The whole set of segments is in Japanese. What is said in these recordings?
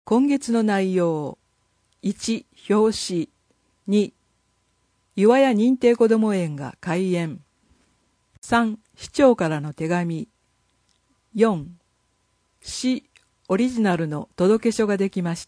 今月の内容。1、表紙。2、岩屋認定こども園が開園。3、市長からの手紙。4、市オリジナルの届け書ができました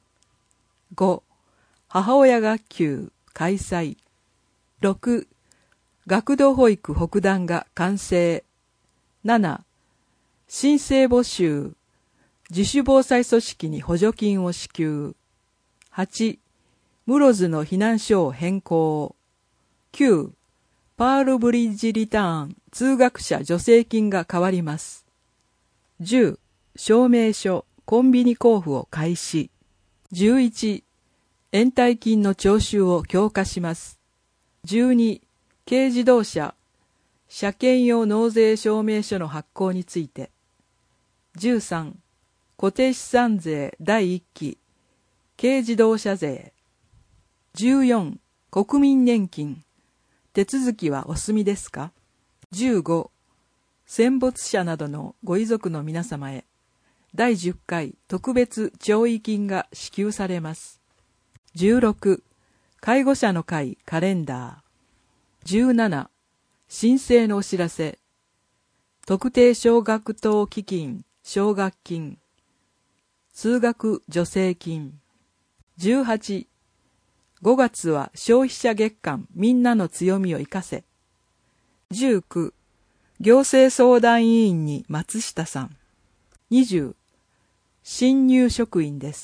。5、母親学級開催。6、学童保育北段が完成。7、申請募集。自主防災組織に補助金を支給。8、室津の避難所を変更。9、パールブリッジリターン通学者助成金が変わります。10、証明書コンビニ交付を開始。11、延滞金の徴収を強化します。12、軽自動車車検用納税証明書の発行について。13、固定資産税第1期軽自動車税。14、国民年金手続きはお済みですか。15、戦没者などのご遺族の皆様へ第10回特別弔意金が支給されます。16、介護者の会カレンダー。17、申請のお知らせ。特定奨学等基金奨学金通学助成金。18、5月は消費者月間みんなの強みを生かせ。19、行政相談委員に松下さん。20、新入職員です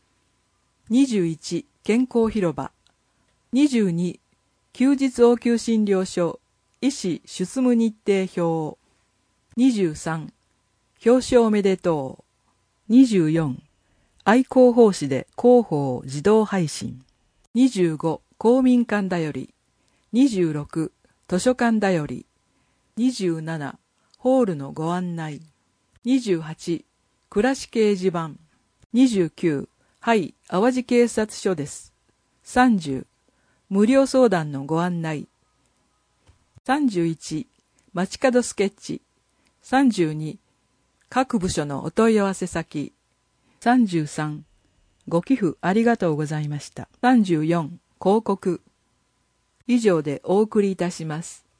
。21、健康広場。22、休日応急診療所医師出務日程表。23、表彰おめでとう。24、愛好奉仕で広報自動配信。25、公民館だより。26、図書館だより。27、ホールのご案内。28、暮らし掲示板。29、はい、淡路警察署です。30、無料相談のご案内。31、街角スケッチ。32、各部署のお問い合わせ先。33、ご寄付ありがとうございました。34、広告。以上でお送りいたします。